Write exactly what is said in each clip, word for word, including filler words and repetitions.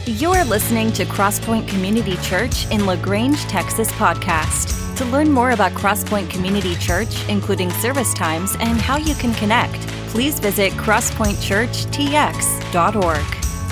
You're listening to Crosspoint Community Church in LaGrange, Texas podcast. To learn more about Crosspoint Community Church, including service times and how you can connect, please visit crosspoint church t x dot org.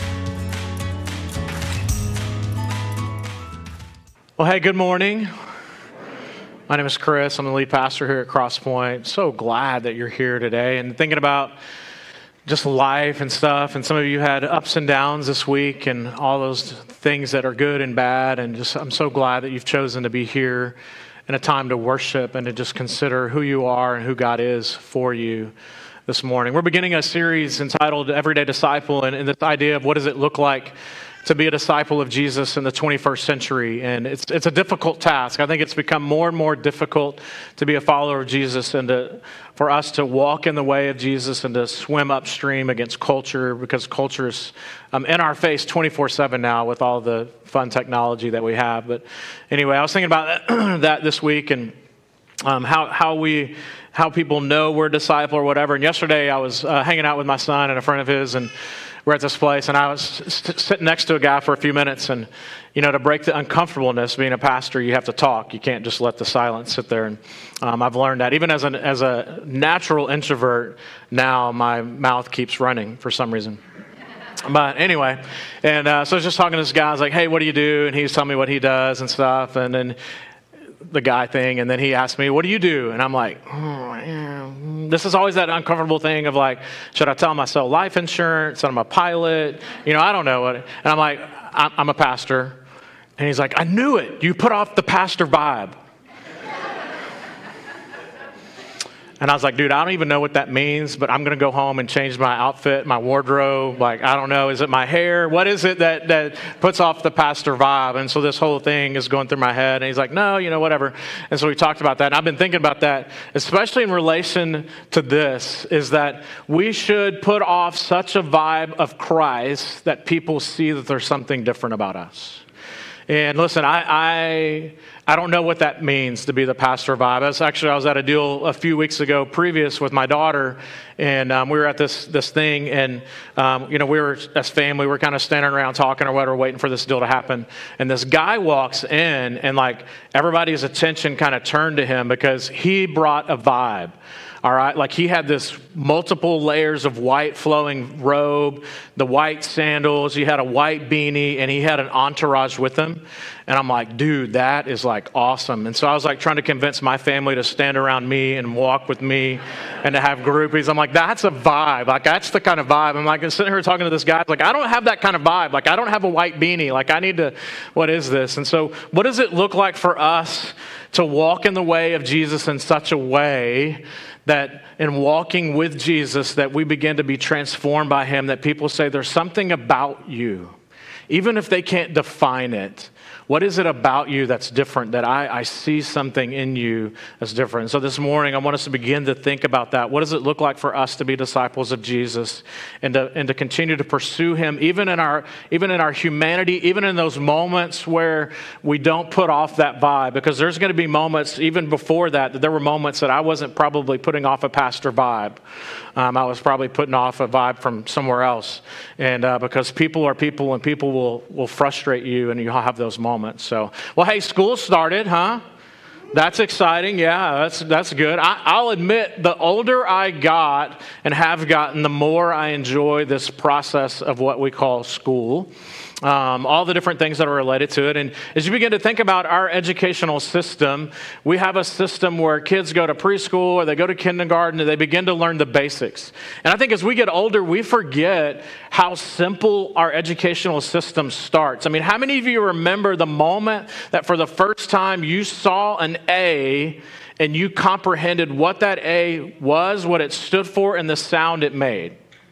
Well, hey, good morning. My name is Chris. I'm the lead pastor here at Crosspoint. So glad that you're here today and thinking about just life and stuff. And some of you had ups and downs this week and all those things that are good and bad. And just I'm so glad that you've chosen to be here in a time to worship and to just consider who you are and who God is for you this morning. We're beginning a series entitled Everyday Disciple, and, and this idea of what does it look like to be a disciple of Jesus in the twenty-first century. And it's it's a difficult task. I think it's become more and more difficult to be a follower of Jesus and to, for us to walk in the way of Jesus and to swim upstream against culture, because culture is um, in our face twenty-four seven now with all the fun technology that we have. But anyway, I was thinking about that, that this week and um, how how we how people know we're a disciple or whatever. And yesterday I was uh, hanging out with my son and a friend of his, and we're at this place, and I was st- sitting next to a guy for a few minutes, and, you know, to break the uncomfortableness, being a pastor, you have to talk. You can't just let the silence sit there, and um, I've learned that. Even as, an, as a natural introvert, now my mouth keeps running for some reason. But anyway, and uh, so I was just talking to this guy. I was like, hey, what do you do? And he was telling me what he does and stuff, and then the guy thing, and then he asked me, what do you do? And I'm like, oh, yeah. This is always that uncomfortable thing of like, should I tell him I sell life insurance, that I'm a pilot? You know, I don't know what. And I'm like, I'm a pastor. And he's like, I knew it. You put off the pastor vibe. And I was like, dude, I don't even know what that means, but I'm going to go home and change my outfit, my wardrobe. Like, I don't know. Is it my hair? What is it that, that puts off the pastor vibe? And so this whole thing is going through my head. And he's like, no, you know, whatever. And so we talked about that. And I've been thinking about that, especially in relation to this, is that we should put off such a vibe of Christ that people see that there's something different about us. And listen, I, I I don't know what that means to be the pastor vibe. I was actually I was at a deal a few weeks ago, previous with my daughter, and um, we were at this this thing, and um, you know we were as family, we were kind of standing around talking or whatever, waiting for this deal to happen. And this guy walks in, and like everybody's attention kind of turned to him because he brought a vibe. All right, like he had this multiple layers of white flowing robe, the white sandals, he had a white beanie, and he had an entourage with him. And I'm like, dude, that is like awesome. And so I was like trying to convince my family to stand around me and walk with me and to have groupies. I'm like, that's a vibe. Like, that's the kind of vibe. I'm like, I'm sitting here talking to this guy. Like, I don't have that kind of vibe. Like, I don't have a white beanie. Like, I need to, what is this? And so what does it look like for us to walk in the way of Jesus in such a way that in walking with Jesus, that we begin to be transformed by him, that people say there's something about you, even if they can't define it. What is it about you that's different, that I, I see something in you that's different? So this morning, I want us to begin to think about that. What does it look like for us to be disciples of Jesus and to, and to continue to pursue him, even in our even in our humanity, even in those moments where we don't put off that vibe? Because there's going to be moments, even before that, that there were moments that I wasn't probably putting off a pastor vibe. Um, I was probably putting off a vibe from somewhere else. And uh, because people are people, and people will, will frustrate you, and you'll have those moments. So, well, hey, school started, huh? That's exciting. Yeah, that's that's good. I, I'll admit, the older I got and have gotten, the more I enjoy this process of what we call school. Um, all the different things that are related to it. And as you begin to think about our educational system, we have a system where kids go to preschool or they go to kindergarten and they begin to learn the basics. And I think as we get older, we forget how simple our educational system starts. I mean, how many of you remember the moment that for the first time you saw an A and you comprehended what that A was, what it stood for, and the sound it made?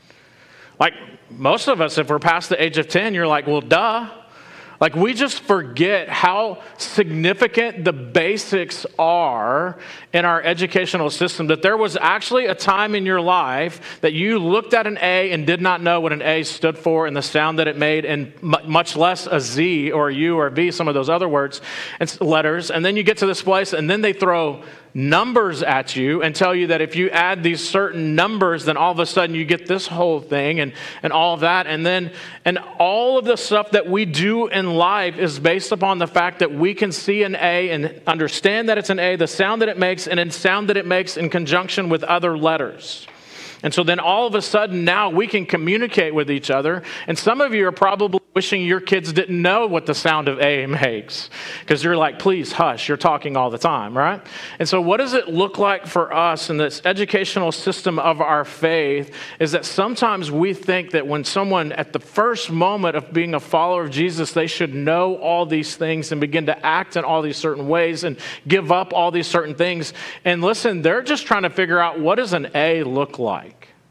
Like, most of us, if we're past the age of ten, you're like, well, duh. Like, we just forget how significant the basics are in our educational system, that there was actually a time in your life that you looked at an A and did not know what an A stood for and the sound that it made, and much less a Z or a U or a V, some of those other words and letters. And then you get to this place, and then they throw numbers at you and tell you that if you add these certain numbers, then all of a sudden you get this whole thing and, and all of that. And then, and all of the stuff that we do in life is based upon the fact that we can see an A and understand that it's an A, the sound that it makes, and then sound that it makes in conjunction with other letters. And so then all of a sudden now we can communicate with each other. And some of you are probably wishing your kids didn't know what the sound of A makes, because you're like, please hush, you're talking all the time, right? And so what does it look like for us in this educational system of our faith is that sometimes we think that when someone at the first moment of being a follower of Jesus, they should know all these things and begin to act in all these certain ways and give up all these certain things. And listen, they're just trying to figure out, what does an A look like?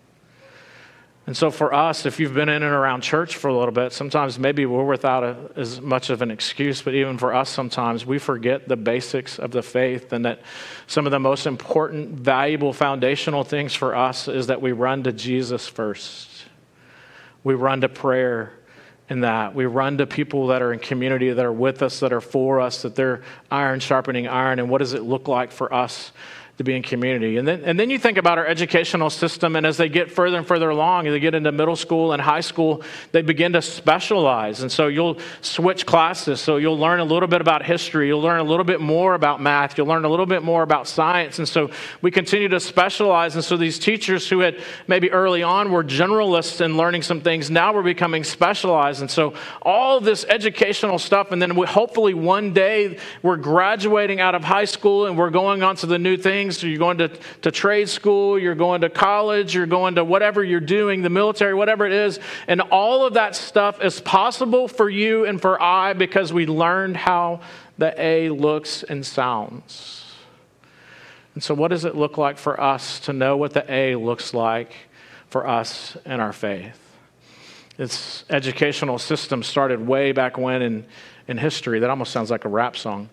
And so for us, if you've been in and around church for a little bit, sometimes maybe we're without a, as much of an excuse, but even for us sometimes we forget the basics of the faith, and that some of the most important, valuable, foundational things for us is that we run to Jesus first. We run to prayer in that. We run to people that are in community, that are with us, that are for us, that they're iron sharpening iron. And what does it look like for us to be in community? And then and then you think about our educational system, and as they get further and further along, and they get into middle school and high school, they begin to specialize. And so you'll switch classes. So you'll learn a little bit about history. You'll learn a little bit more about math. You'll learn a little bit more about science. And so we continue to specialize. And so these teachers who had maybe early on were generalists in learning some things, now we're becoming specialized. And so all of this educational stuff, and then we, hopefully one day we're graduating out of high school and we're going on to the new thing. So you're going to, to trade school, you're going to college, you're going to whatever you're doing, the military, whatever it is. And all of that stuff is possible for you and for I because we learned how the A looks and sounds. And so what does it look like for us to know what the A looks like for us in our faith? This educational system started way back when in, in history. That almost sounds like a rap song.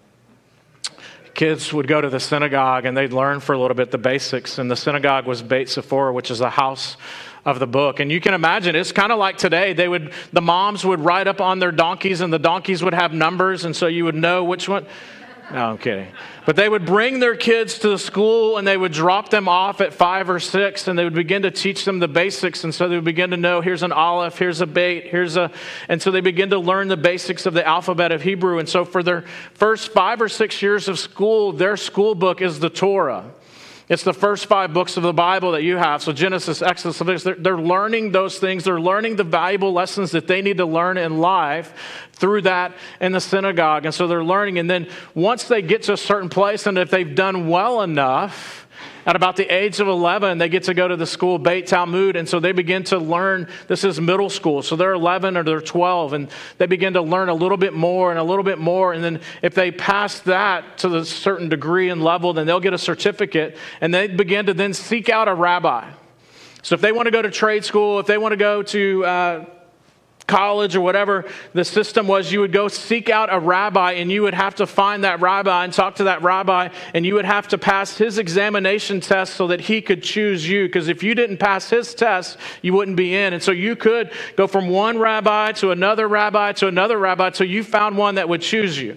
Kids would go to the synagogue and they'd learn for a little bit the basics. And the synagogue was Beit Sephora, which is the house of the book. And you can imagine, it's kind of like today. They would, the moms would ride up on their donkeys, and the donkeys would have numbers, and so you would know which one. No, I'm kidding. But they would bring their kids to the school, and they would drop them off at five or six, and they would begin to teach them the basics. And so they would begin to know, here's an aleph, here's a beit, here's a... And so they begin to learn the basics of the alphabet of Hebrew. And so for their first five or six years of school, their school book is the Torah. It's the first five books of the Bible that you have. So Genesis, Exodus, Leviticus, they're, they're learning those things. They're learning the valuable lessons that they need to learn in life through that in the synagogue. And so they're learning. And then once they get to a certain place, and if they've done well enough, at about the age of eleven, they get to go to the school Beit Talmud, and so they begin to learn. This is middle school, so they're eleven or they're twelve, and they begin to learn a little bit more and a little bit more, and then if they pass that to a certain degree and level, then they'll get a certificate, and they begin to then seek out a rabbi. So if they want to go to trade school, if they want to go to uh, college or whatever the system was, you would go seek out a rabbi, and you would have to find that rabbi and talk to that rabbi, and you would have to pass his examination test so that he could choose you, because if you didn't pass his test, you wouldn't be in. And so you could go from one rabbi to another rabbi to another rabbi till you found one that would choose you.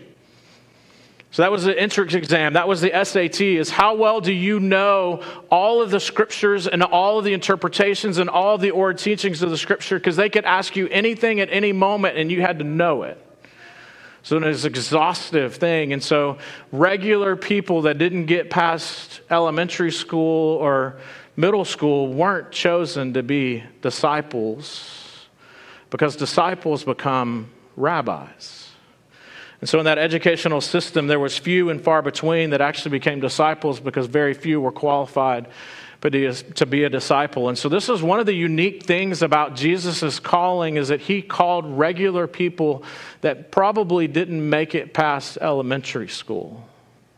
So that was the entrance exam. That was the S A T, is how well do you know all of the scriptures and all of the interpretations and all of the oral teachings of the scripture, because they could ask you anything at any moment and you had to know it. So it was an exhaustive thing. And so regular people that didn't get past elementary school or middle school weren't chosen to be disciples, because disciples become rabbis. And so in that educational system, there was few and far between that actually became disciples, because very few were qualified to be a disciple. And so this is one of the unique things about Jesus' calling, is that he called regular people that probably didn't make it past elementary school.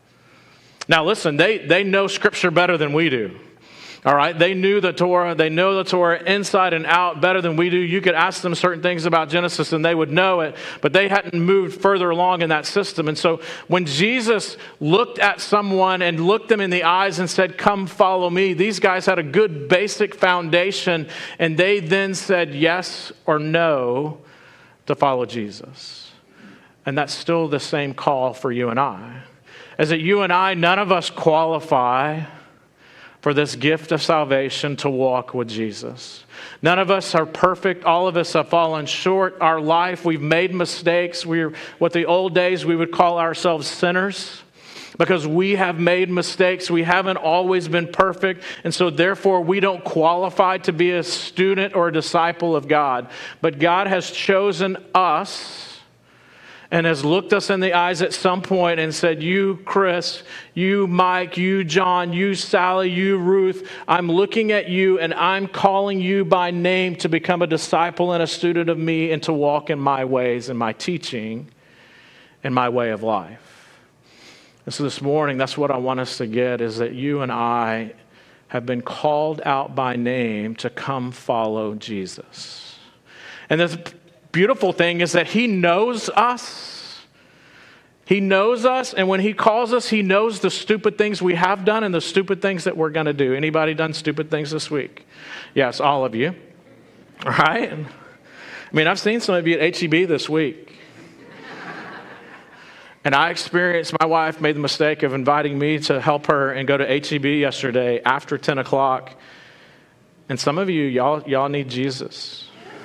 Now listen, they, they know Scripture better than we do. All right, they knew the Torah. They know the Torah inside and out better than we do. You could ask them certain things about Genesis and they would know it, but they hadn't moved further along in that system. And so when Jesus looked at someone and looked them in the eyes and said, "Come follow me," these guys had a good basic foundation, and they then said yes or no to follow Jesus. And that's still the same call for you and I. is that you and I, none of us qualify for this gift of salvation to walk with Jesus. None of us are perfect. All of us have fallen short. Our life, we've made mistakes. We're what the old days we would call ourselves sinners because we have made mistakes. We haven't always been perfect. And so therefore we don't qualify to be a student or a disciple of God. But God has chosen us and has looked us in the eyes at some point and said, you, Chris, you, Mike, you, John, you, Sally, you, Ruth, I'm looking at you and I'm calling you by name to become a disciple and a student of me and to walk in my ways and my teaching and my way of life. And so this morning, that's what I want us to get, is that you and I have been called out by name to come follow Jesus. And this beautiful thing is that he knows us. He knows us, and when he calls us, he knows the stupid things we have done and the stupid things that we're going to do. Anybody done stupid things this week? Yes, all of you. All right? I mean, I've seen some of you at H E B this week. And I experienced, my wife made the mistake of inviting me to help her and go to H E B yesterday after ten o'clock. And some of you, y'all, y'all need Jesus.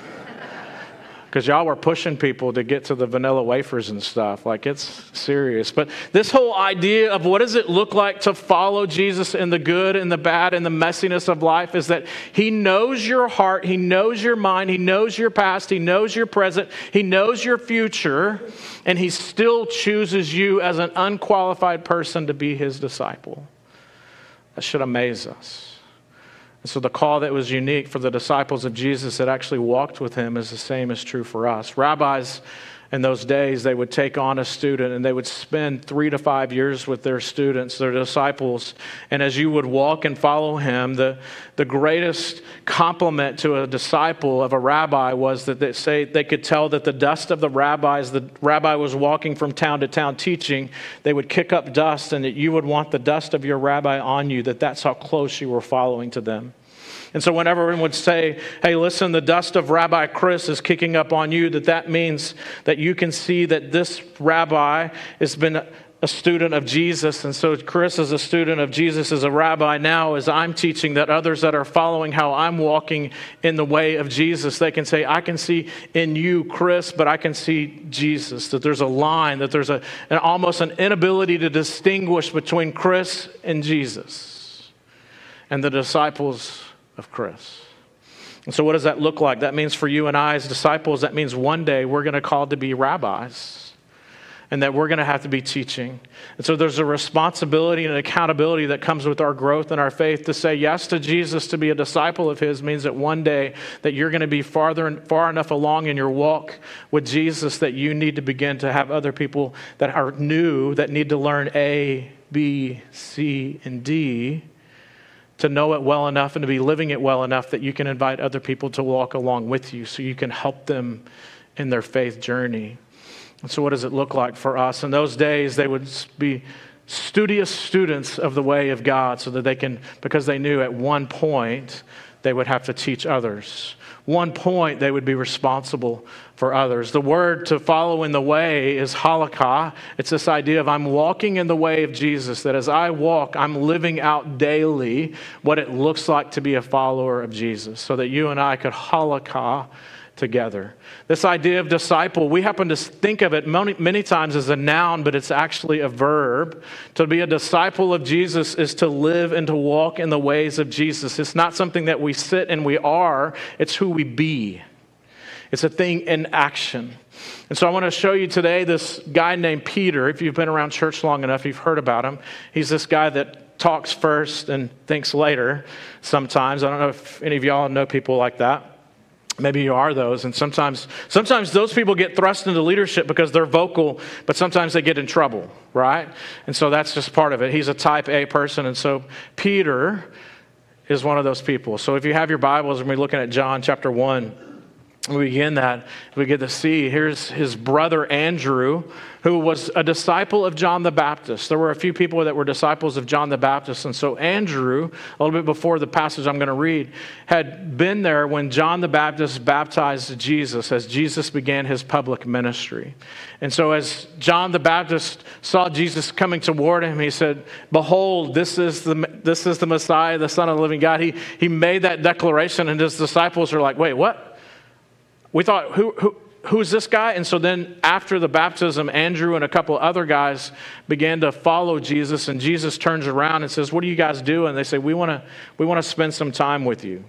Because y'all were pushing people to get to the vanilla wafers and stuff. Like, it's serious. But this whole idea of what does it look like to follow Jesus in the good and the bad and the messiness of life is that he knows your heart, he knows your mind, he knows your past, he knows your present, he knows your future, and he still chooses you as an unqualified person to be his disciple. That should amaze us. And so the call that was unique for the disciples of Jesus that actually walked with him is the same as true for us. Rabbis in those days, they would take on a student and they would spend three to five years with their students, their disciples. And as you would walk and follow him, the, the greatest compliment to a disciple of a rabbi was that they say they could tell that the dust of the rabbis, the rabbi was walking from town to town teaching, they would kick up dust and that you would want the dust of your rabbi on you, that that's how close you were following to them. And so whenever everyone would say, hey, listen, the dust of Rabbi Chris is kicking up on you, that that means that you can see that this rabbi has been a student of Jesus. And so Chris is a student of Jesus as a rabbi now as I'm teaching that others that are following how I'm walking in the way of Jesus, they can say, I can see in you, Chris, but I can see Jesus, that there's a line, that there's a, an almost an inability to distinguish between Chris and Jesus and the disciples of Chris. And so what does that look like? That means for you and I as disciples, that means one day we're going to call to be rabbis and that we're going to have to be teaching. And so there's a responsibility and an accountability that comes with our growth and our faith. To say yes to Jesus, to be a disciple of his, means that one day that you're going to be farther and far enough along in your walk with Jesus that you need to begin to have other people that are new, that need to learn A, B, C, and D, to know it well enough and to be living it well enough that you can invite other people to walk along with you so you can help them in their faith journey. And so what does it look like for us? In those days, they would be studious students of the way of God so that they can, because they knew at one point they would have to teach others. One point they would be responsible for others. The word to follow in the way is halakha. It's this idea of I'm walking in the way of Jesus, that as I walk, I'm living out daily what it looks like to be a follower of Jesus, so that you and I could halakha together. This idea of disciple, we happen to think of it many, many times as a noun, but it's actually a verb. To be a disciple of Jesus is to live and to walk in the ways of Jesus. It's not something that we sit and we are, it's who we be. It's a thing in action. And so I want to show you today this guy named Peter. If you've been around church long enough, you've heard about him. He's this guy that talks first and thinks later sometimes. I don't know if any of y'all know people like that. Maybe you are those, and sometimes sometimes those people get thrust into leadership because they're vocal, but sometimes they get in trouble, right? And so that's just part of it. He's a type A person, and so Peter is one of those people. So if you have your Bibles, we're going to be looking at John chapter one. we begin that, we get to see, here's his brother Andrew, who was a disciple of John the Baptist. There were a few people that were disciples of John the Baptist. And so Andrew, a little bit before the passage I'm going to read, had been there when John the Baptist baptized Jesus, as Jesus began his public ministry. And so as John the Baptist saw Jesus coming toward him, he said, "Behold, this is the this is the Messiah, the Son of the living God." He, he made that declaration, and his disciples are like, "Wait, what? We thought, who, who, who's this guy?" And so then after the baptism, Andrew and a couple other guys began to follow Jesus. And Jesus turns around and says, "What do you guys do?" And they say, we want to we want to spend some time with you.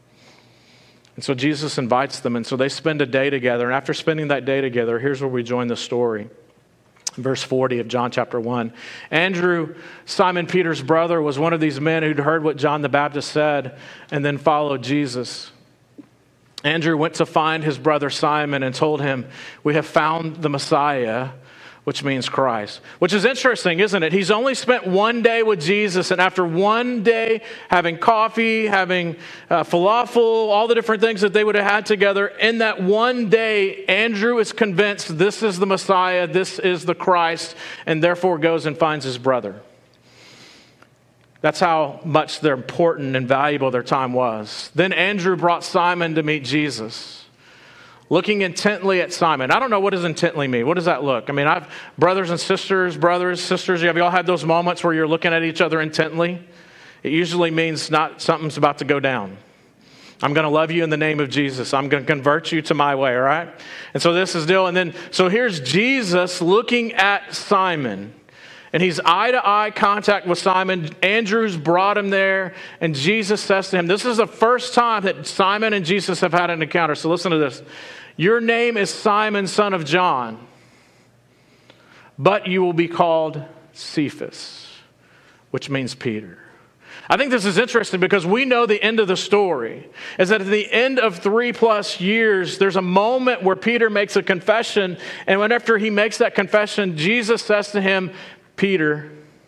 And so Jesus invites them. And so they spend a day together. And after spending that day together, here's where we join the story. Verse forty of John chapter one. Andrew, Simon Peter's brother, was one of these men who'd heard what John the Baptist said and then followed Jesus. Andrew went to find his brother Simon and told him, "We have found the Messiah," which means Christ. Which is interesting, isn't it? He's only spent one day with Jesus, and after one day having coffee, having uh, falafel, all the different things that they would have had together, in that one day, Andrew is convinced this is the Messiah, this is the Christ, and therefore goes and finds his brother. That's how much they're important and valuable their time was. Then Andrew brought Simon to meet Jesus, looking intently at Simon. I don't know, what does intently mean? What does that look? I mean, I've brothers and sisters, brothers, sisters, have you all had those moments where you're looking at each other intently? It usually means not something's about to go down. I'm going to love you in the name of Jesus. I'm going to convert you to my way, all right? And so this is deal. And then, so here's Jesus looking at Simon. And he's eye-to-eye contact with Simon. Andrew's brought him there. And Jesus says to him, this is the first time that Simon and Jesus have had an encounter. So listen to this. "Your name is Simon, son of John, but you will be called Cephas," which means Peter. I think this is interesting because we know the end of the story is that at the end of three plus years, there's a moment where Peter makes a confession. And when after he makes that confession, Jesus says to him, "Peter,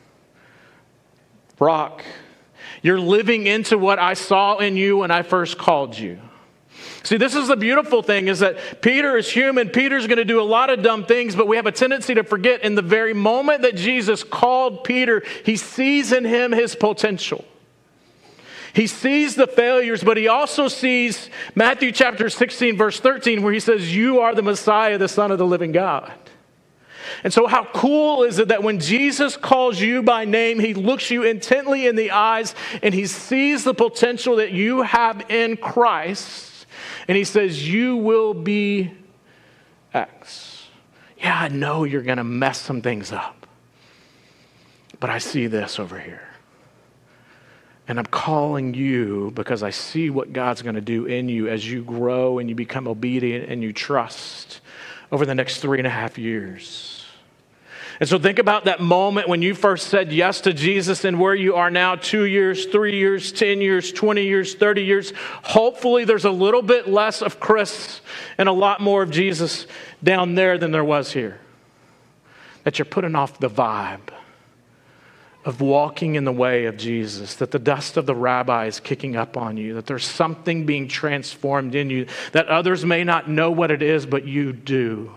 rock, you're living into what I saw in you when I first called you." See, this is the beautiful thing, is that Peter is human. Peter's going to do a lot of dumb things, but we have a tendency to forget in the very moment that Jesus called Peter, he sees in him his potential. He sees the failures, but he also sees Matthew chapter sixteen, verse thirteen, where he says, "You are the Messiah, the Son of the living God." And so how cool is it that when Jesus calls you by name, he looks you intently in the eyes and he sees the potential that you have in Christ. And he says, "You will be X." Yeah, I know you're going to mess some things up, but I see this over here. And I'm calling you because I see what God's going to do in you as you grow and you become obedient and you trust over the next three and a half years. And so think about that moment when you first said yes to Jesus and where you are now, two years, three years, ten years, twenty years, thirty years. Hopefully there's a little bit less of Chris and a lot more of Jesus down there than there was here. That you're putting off the vibe of walking in the way of Jesus, that the dust of the rabbi is kicking up on you, that there's something being transformed in you, that others may not know what it is, but you do.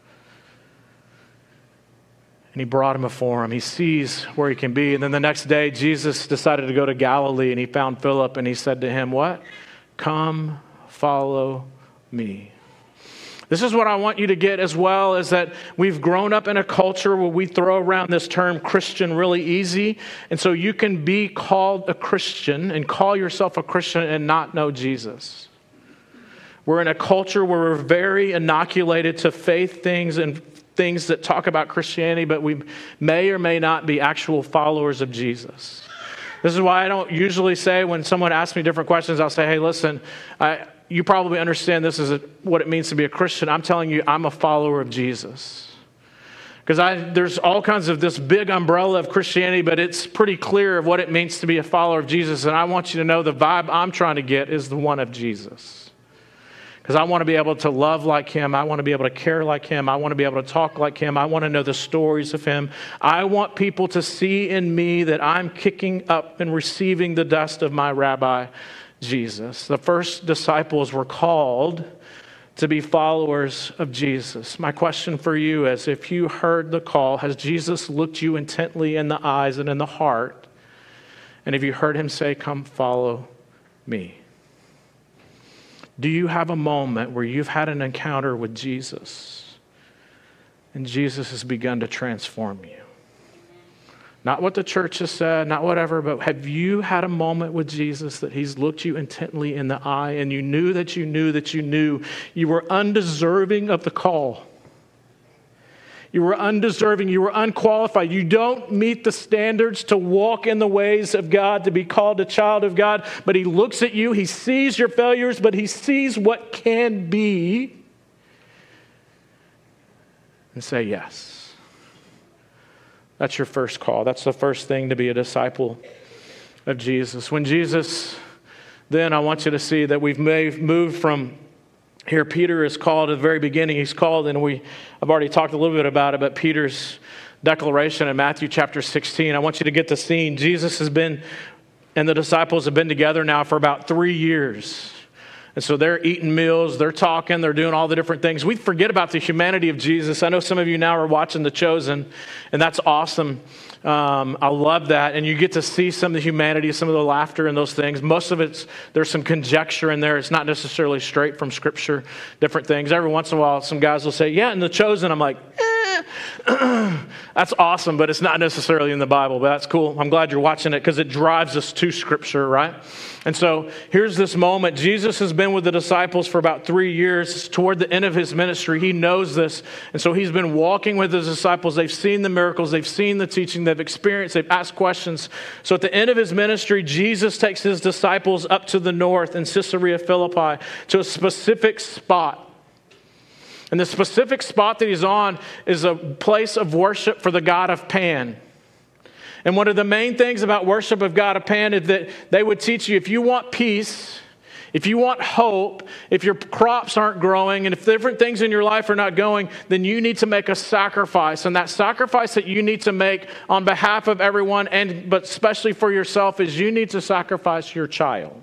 And he brought him before him. He sees where he can be. And then the next day, Jesus decided to go to Galilee, and he found Philip, and he said to him, "What? Come, follow me." This is what I want you to get as well, is that we've grown up in a culture where we throw around this term Christian really easy. And so you can be called a Christian and call yourself a Christian and not know Jesus. We're in a culture where we're very inoculated to faith things and things that talk about Christianity, but we may or may not be actual followers of Jesus. This is why I don't usually say, when someone asks me different questions, I'll say, "Hey, listen, I, you probably understand this is a, what it means to be a Christian. I'm telling you, I'm a follower of Jesus." Because I there's all kinds of this big umbrella of Christianity, but it's pretty clear of what it means to be a follower of Jesus. And I want you to know the vibe I'm trying to get is the one of Jesus. Because I want to be able to love like him. I want to be able to care like him. I want to be able to talk like him. I want to know the stories of him. I want people to see in me that I'm kicking up and receiving the dust of my rabbi, Jesus. The first disciples were called to be followers of Jesus. My question for you is, if you heard the call, has Jesus looked you intently in the eyes and in the heart? And have you heard him say, come follow me? Do you have a moment where you've had an encounter with Jesus and Jesus has begun to transform you? Not what the church has said, not whatever, but have you had a moment with Jesus that he's looked you intently in the eye and you knew that you knew that you knew you were undeserving of the call? You were undeserving, you were unqualified. You don't meet the standards to walk in the ways of God, to be called a child of God, but he looks at you, he sees your failures, but he sees what can be and say yes. That's your first call. That's the first thing to be a disciple of Jesus. When Jesus, then I want you to see that we've moved from here. Peter is called at the very beginning. He's called, and we I've already talked a little bit about it, but Peter's declaration in Matthew chapter sixteen. I want you to get the scene. Jesus has been, and the disciples have been together now for about three years. And so they're eating meals, they're talking, they're doing all the different things. We forget about the humanity of Jesus. I know some of you now are watching The Chosen, and that's awesome. Um, I love that. And you get to see some of the humanity, some of the laughter and those things. Most of it's, there's some conjecture in there. It's not necessarily straight from Scripture, different things. Every once in a while, some guys will say, yeah, in The Chosen. I'm like, eh, that's awesome, but it's not necessarily in the Bible, but that's cool. I'm glad you're watching it because it drives us to Scripture, right? And so here's this moment. Jesus has been with the disciples for about three years. Toward the end of his ministry, he knows this. And so he's been walking with his disciples. They've seen the miracles. They've seen the teaching. They've experienced. They've asked questions. So at the end of his ministry, Jesus takes his disciples up to the north in Caesarea Philippi to a specific spot. And the specific spot that he's on is a place of worship for the god of Pan. And one of the main things about worship of God of Pan is that they would teach you, if you want peace, if you want hope, if your crops aren't growing, and if different things in your life are not going, then you need to make a sacrifice. And that sacrifice that you need to make on behalf of everyone, and but especially for yourself, is you need to sacrifice your child.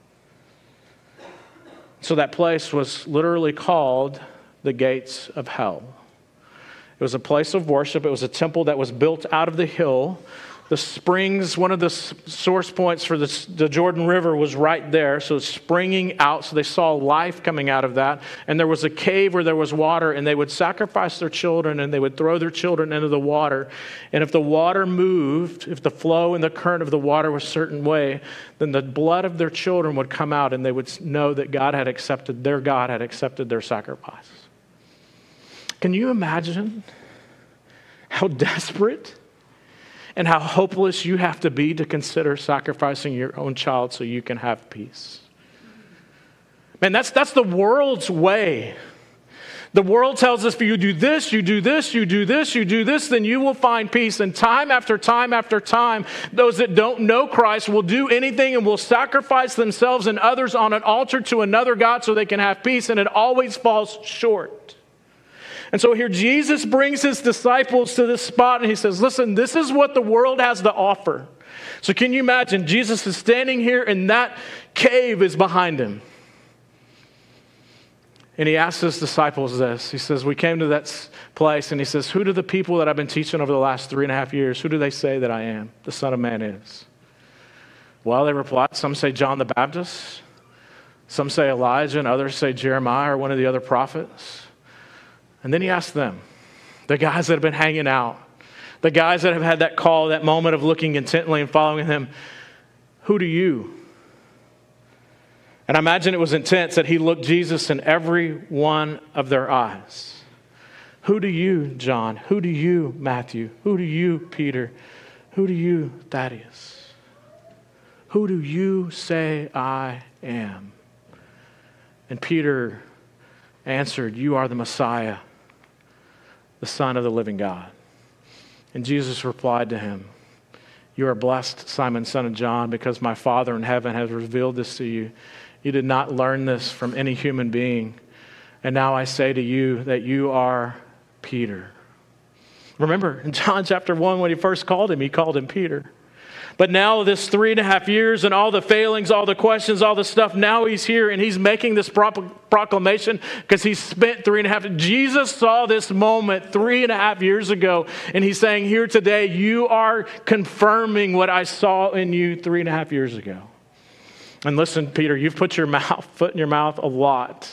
So that place was literally called the gates of hell. It was a place of worship. It was a temple that was built out of the hill. The springs, one of the source points for the, the Jordan River was right there. So it's springing out. So they saw life coming out of that. And there was a cave where there was water, and they would sacrifice their children, and they would throw their children into the water. And if the water moved, if the flow and the current of the water was a certain way, then the blood of their children would come out, and they would know that God had accepted, their God had accepted their sacrifice. Can you imagine how desperate and how hopeless you have to be to consider sacrificing your own child so you can have peace? Man, that's, that's the world's way. The world tells us if you do this, you do this, you do this, you do this, then you will find peace. And time after time after time, those that don't know Christ will do anything and will sacrifice themselves and others on an altar to another God so they can have peace, and it always falls short. And so here Jesus brings his disciples to this spot, and he says, listen, this is what the world has to offer. So can you imagine? Jesus is standing here, and that cave is behind him. And he asks his disciples this. He says, we came to that place, and he says, who do the people that I've been teaching over the last three and a half years, who do they say that I am, the Son of Man is? Well, they replied, some say John the Baptist, some say Elijah, and others say Jeremiah or one of the other prophets. And then he asked them, the guys that have been hanging out, the guys that have had that call, that moment of looking intently and following him, who do you? And I imagine it was intense that he looked Jesus in every one of their eyes. Who do you, John? Who do you, Matthew? Who do you, Peter? Who do you, Thaddeus? Who do you say I am? And Peter answered, you are the Messiah, the Son of the living God. And Jesus replied to him, you are blessed, Simon, son of John, because my Father in heaven has revealed this to you. You did not learn this from any human being. And now I say to you that you are Peter. Remember, in John chapter one, when he first called him, he called him Peter. But now this three and a half years and all the failings, all the questions, all the stuff, now he's here and he's making this proclamation because he spent three and a half. Jesus saw this moment three and a half years ago, and he's saying, here today, you are confirming what I saw in you three and a half years ago. And listen, Peter, you've put your mouth, foot in your mouth a lot.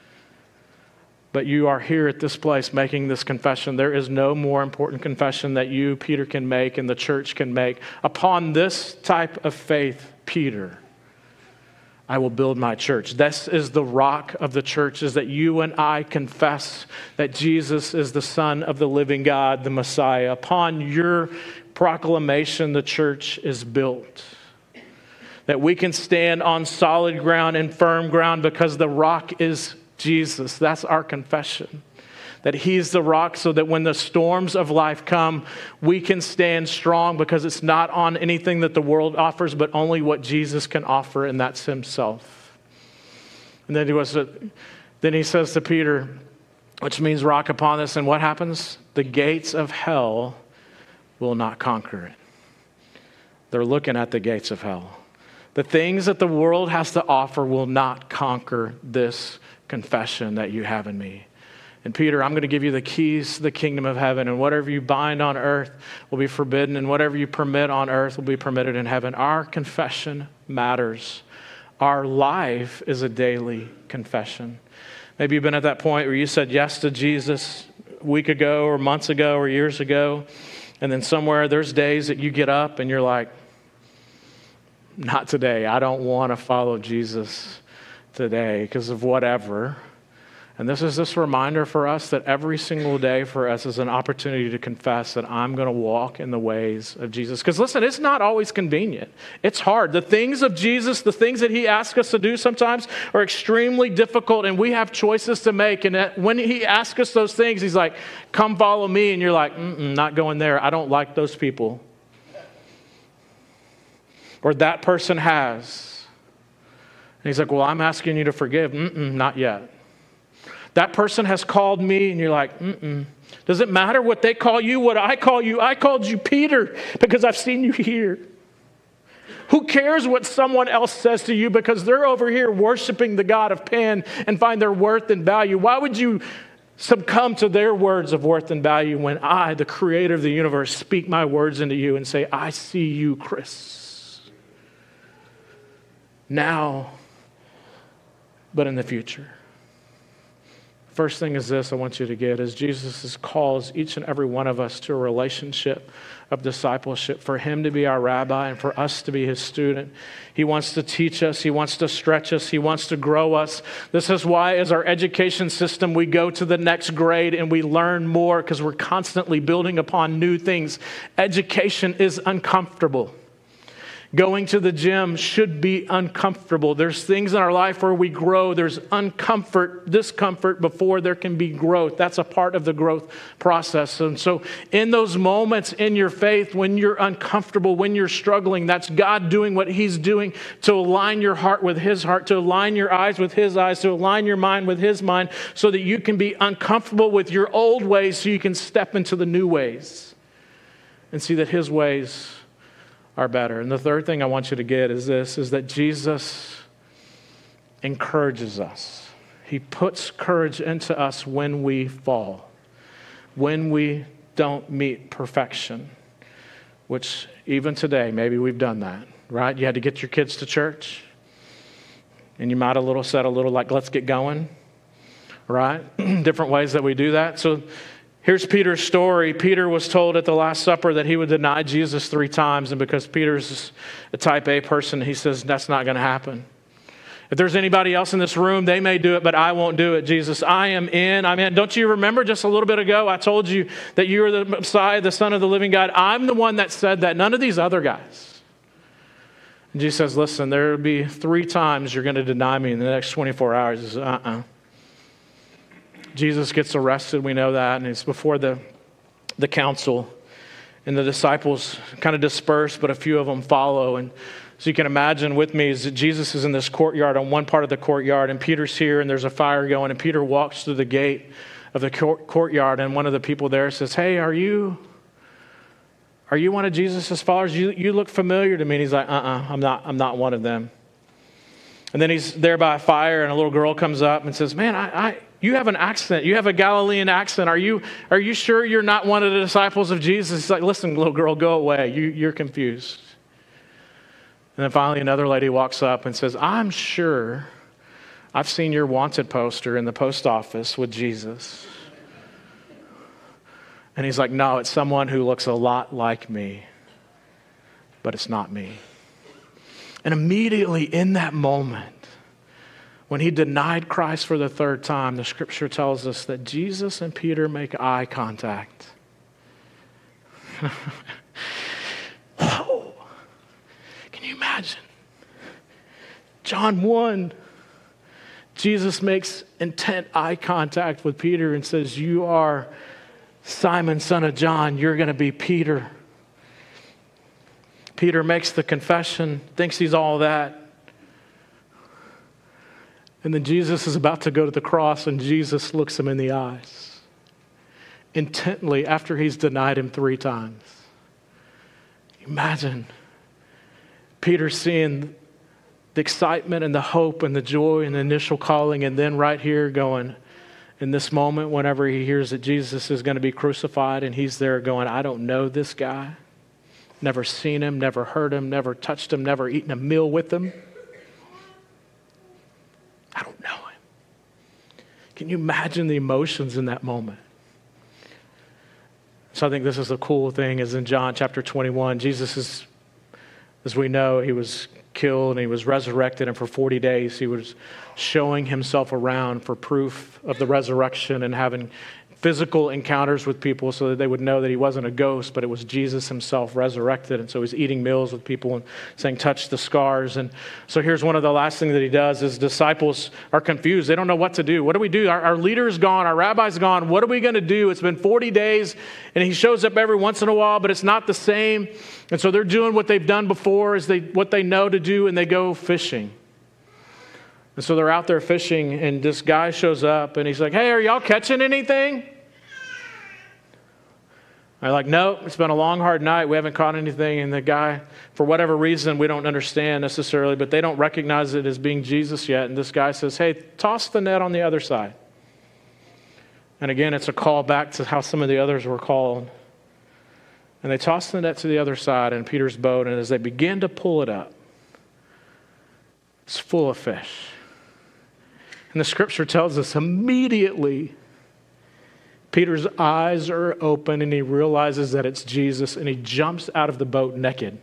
But you are here at this place making this confession. There is no more important confession that you, Peter, can make and the church can make. Upon this type of faith, Peter, I will build my church. This is the rock of the church, is that you and I confess that Jesus is the Son of the living God, the Messiah. Upon your proclamation, the church is built. That we can stand on solid ground and firm ground because the rock is Jesus. That's our confession. That he's the rock so that when the storms of life come, we can stand strong because it's not on anything that the world offers, but only what Jesus can offer, and that's himself. And then he, was, then he says to Peter, which means rock upon this, and what happens? The gates of hell will not conquer it. They're looking at the gates of hell. The things that the world has to offer will not conquer this confession that you have in me. And Peter, I'm going to give you the keys to the kingdom of heaven, and whatever you bind on earth will be forbidden, and whatever you permit on earth will be permitted in heaven. Our confession matters. Our life is a daily confession. Maybe you've been at that point where you said yes to Jesus a week ago or months ago or years ago, and then somewhere there's days that you get up and you're like, not today. I don't want to follow Jesus today because of whatever. And this is this reminder for us that every single day for us is an opportunity to confess that I'm going to walk in the ways of Jesus. Because listen, it's not always convenient. It's hard. The things of Jesus, the things that he asks us to do sometimes are extremely difficult, and we have choices to make. And when he asks us those things, he's like, come follow me. And you're like, mm-mm, not going there. I don't like those people. Or that person has. And he's like, well, I'm asking you to forgive. Mm-mm, not yet. That person has called me, and you're like, mm-mm. Does it matter what they call you, what I call you? I called you Peter because I've seen you here. Who cares what someone else says to you because they're over here worshiping the God of Pan and find their worth and value? Why would you succumb to their words of worth and value when I, the creator of the universe, speak my words into you and say, I see you, Chris. Now, but in the future. First thing is this I want you to get is Jesus calls each and every one of us to a relationship of discipleship, for him to be our rabbi and for us to be his student. He wants to teach us. He wants to stretch us. He wants to grow us. This is why as our education system, we go to the next grade and we learn more because we're constantly building upon new things. Education is uncomfortable. Going to the gym should be uncomfortable. There's things in our life where we grow. There's uncomfort, discomfort before there can be growth. That's a part of the growth process. And so in those moments in your faith, when you're uncomfortable, when you're struggling, that's God doing what he's doing to align your heart with his heart, to align your eyes with his eyes, to align your mind with his mind, so that you can be uncomfortable with your old ways so you can step into the new ways and see that his ways are better. And the third thing I want you to get is this, is that Jesus encourages us. He puts courage into us when we fall, when we don't meet perfection, which even today, maybe we've done that, right? You had to get your kids to church, and you might have a little said a little like, let's get going, right? Different ways that we do that. So here's Peter's story. Peter was told at the Last Supper that he would deny Jesus three times. And because Peter's a type A person, he says, that's not going to happen. If there's anybody else in this room, they may do it, but I won't do it, Jesus. I am in. I'm in. Don't you remember just a little bit ago, I told you that you are the Messiah, the Son of the living God. I'm the one that said that, none of these other guys. And Jesus says, listen, there will be three times you're going to deny me in the next twenty-four hours. He says, uh-uh. Jesus gets arrested, we know that, and it's before the, the council. And the disciples kind of disperse, but a few of them follow. And so you can imagine with me is that Jesus is in this courtyard, on one part of the courtyard, and Peter's here, and there's a fire going, and Peter walks through the gate of the court, courtyard, and one of the people there says, hey, are you, are you one of Jesus' followers? You, you look familiar to me. And he's like, uh-uh, I'm not, I'm not one of them. And then he's there by a fire, and a little girl comes up and says, man, I, I you have an accent. You have a Galilean accent. Are you, are you sure you're not one of the disciples of Jesus? He's like, listen, little girl, go away. You, you're confused. And then finally another lady walks up and says, I'm sure I've seen your wanted poster in the post office with Jesus. And he's like, no, it's someone who looks a lot like me, but it's not me. And immediately in that moment, when he denied Christ for the third time, the scripture tells us that Jesus and Peter make eye contact. Oh, can you imagine? John one, Jesus makes intent eye contact with Peter and says, you are Simon, son of John, you're going to be Peter. Peter makes the confession, thinks he's all that. And then Jesus is about to go to the cross, and Jesus looks him in the eyes intently after he's denied him three times. Imagine Peter seeing the excitement and the hope and the joy and the initial calling, and then right here going, in this moment, whenever he hears that Jesus is going to be crucified, and he's there going, I don't know this guy. Never seen him, never heard him, never touched him, never eaten a meal with him. I don't know him. Can you imagine the emotions in that moment? So I think this is the cool thing is in John chapter twenty-one, Jesus is, as we know, he was killed and he was resurrected, and for forty days he was showing himself around for proof of the resurrection and having physical encounters with people so that they would know that he wasn't a ghost, but it was Jesus himself resurrected. And so he's eating meals with people and saying, touch the scars. And so here's one of the last things that he does. His disciples are confused. They don't know what to do. What do we do? Our, our leader's gone. Our rabbi's gone. What are we going to do? It's been forty days, and he shows up every once in a while, but it's not the same. And so they're doing what they've done before, is they what they know to do, and they go fishing. And so they're out there fishing, and this guy shows up, and he's like, hey, are y'all catching anything? They're like, no, it's been a long, hard night. We haven't caught anything. And the guy, for whatever reason, we don't understand necessarily, but they don't recognize it as being Jesus yet. And this guy says, hey, toss the net on the other side. And again, it's a call back to how some of the others were called. And they toss the net to the other side in Peter's boat, and as they begin to pull it up, it's full of fish. And the scripture tells us immediately Peter's eyes are open and he realizes that it's Jesus, and he jumps out of the boat naked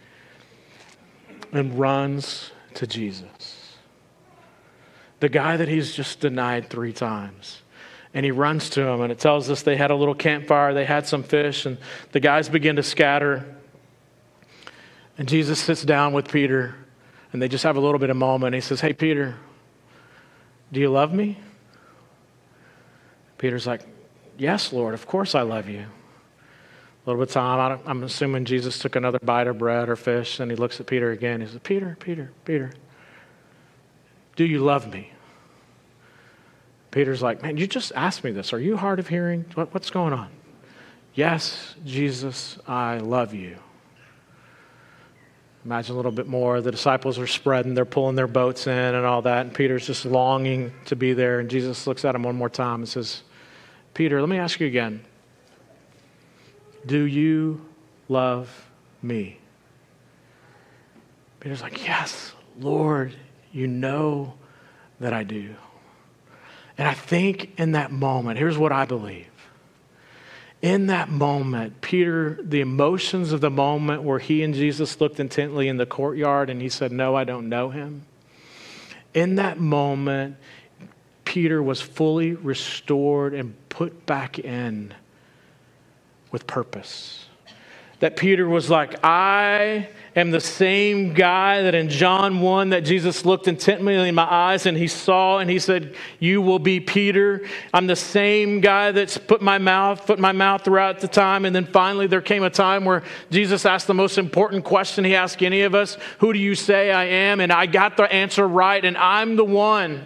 and runs to Jesus. The guy that he's just denied three times. And he runs to him, and it tells us they had a little campfire, they had some fish, and the guys begin to scatter. And Jesus sits down with Peter, and they just have a little bit of moment. He says, hey, Peter, do you love me? Peter's like, yes, Lord, of course I love you. A little bit of time, I'm assuming Jesus took another bite of bread or fish, and he looks at Peter again. He says, Peter, Peter, Peter, do you love me? Peter's like, man, you just asked me this. Are you hard of hearing? What, what's going on? Yes, Jesus, I love you. Imagine a little bit more. The disciples are spreading. They're pulling their boats in and all that. And Peter's just longing to be there. And Jesus looks at him one more time and says, Peter, let me ask you again. Do you love me? Peter's like, yes, Lord, you know that I do. And I think in that moment, here's what I believe. In that moment, Peter, the emotions of the moment where he and Jesus looked intently in the courtyard and he said, no, I don't know him. In that moment, Peter was fully restored and put back in with purpose. That Peter was like, I am the same guy that in John one that Jesus looked intently in my eyes and he saw and he said, you will be Peter. I'm the same guy that's put my mouth, put my mouth throughout the time. And then finally there came a time where Jesus asked the most important question he asked any of us, who do you say I am? And I got the answer right, and I'm the one.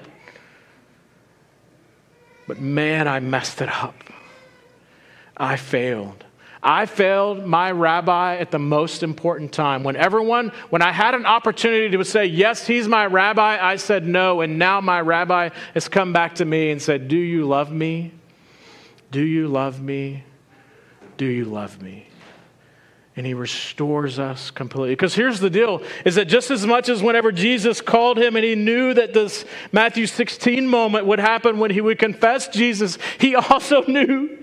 But man, I messed it up. I failed. I failed my rabbi at the most important time. When everyone, when I had an opportunity to say, yes, he's my rabbi, I said no. And now my rabbi has come back to me and said, do you love me? Do you love me? Do you love me? And he restores us completely. Because here's the deal, is that just as much as whenever Jesus called him and he knew that this Matthew sixteen moment would happen when he would confess Jesus, he also knew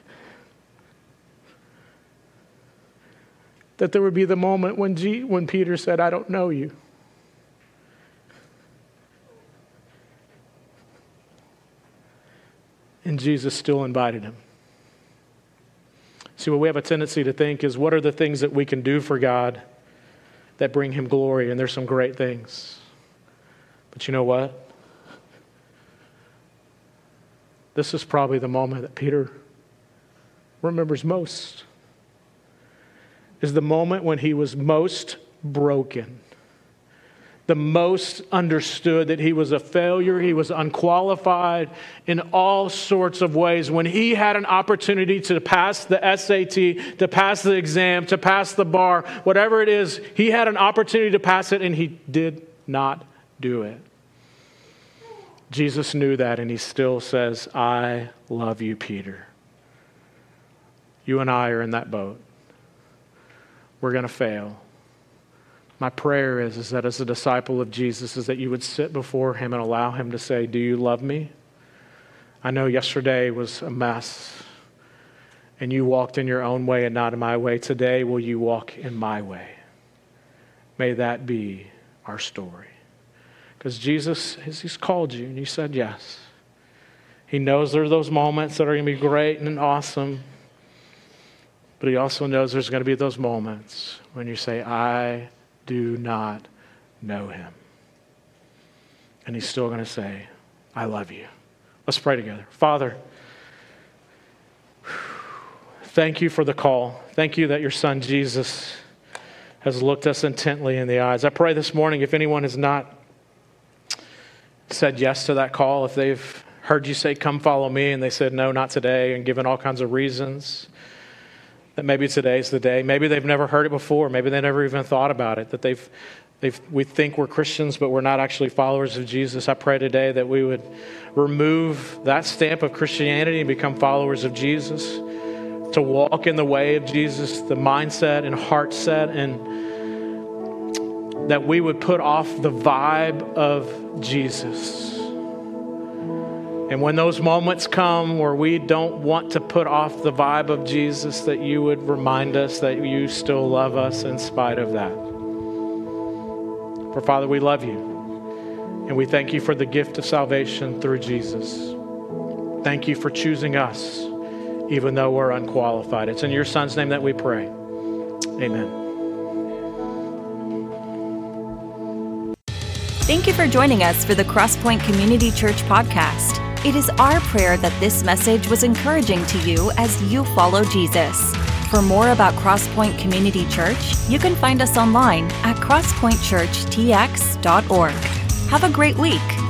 that there would be the moment when, G- when Peter said, I don't know you. And Jesus still invited him. See, what we have a tendency to think is, what are the things that we can do for God that bring him glory? And there's some great things. But you know what? This is probably the moment that Peter remembers most. Is the moment when he was most broken. The most understood that he was a failure, he was unqualified in all sorts of ways. When he had an opportunity to pass the S A T, to pass the exam, to pass the bar, whatever it is, he had an opportunity to pass it and he did not do it. Jesus knew that and he still says, I love you, Peter. You and I are in that boat. We're going to fail. My prayer is, is that as a disciple of Jesus, is that you would sit before him and allow him to say, do you love me? I know yesterday was a mess and you walked in your own way and not in my way. Today, will you walk in my way? May that be our story. Because Jesus, he's called you and you said yes. He knows there are those moments that are going to be great and awesome. But he also knows there's going to be those moments when you say, I do not know him. And he's still going to say, I love you. Let's pray together. Father, thank you for the call. Thank you that your son Jesus has looked us intently in the eyes. I pray this morning, if anyone has not said yes to that call, if they've heard you say, come follow me, and they said, no, not today, and given all kinds of reasons, that maybe today's the day. Maybe they've never heard it before. Maybe they never even thought about it, that they've, they've, we think we're Christians, but we're not actually followers of Jesus. I pray today that we would remove that stamp of Christianity and become followers of Jesus, to walk in the way of Jesus, the mindset and heart set, and that we would put off the vibe of Jesus. And when those moments come where we don't want to put off the vibe of Jesus, that you would remind us that you still love us in spite of that. For Father, we love you. And we thank you for the gift of salvation through Jesus. Thank you for choosing us, even though we're unqualified. It's in your son's name that we pray. Amen. Thank you for joining us for the Crosspoint Community Church podcast. It is our prayer that this message was encouraging to you as you follow Jesus. For more about Crosspoint Community Church, you can find us online at crosspoint church t x dot org. Have a great week.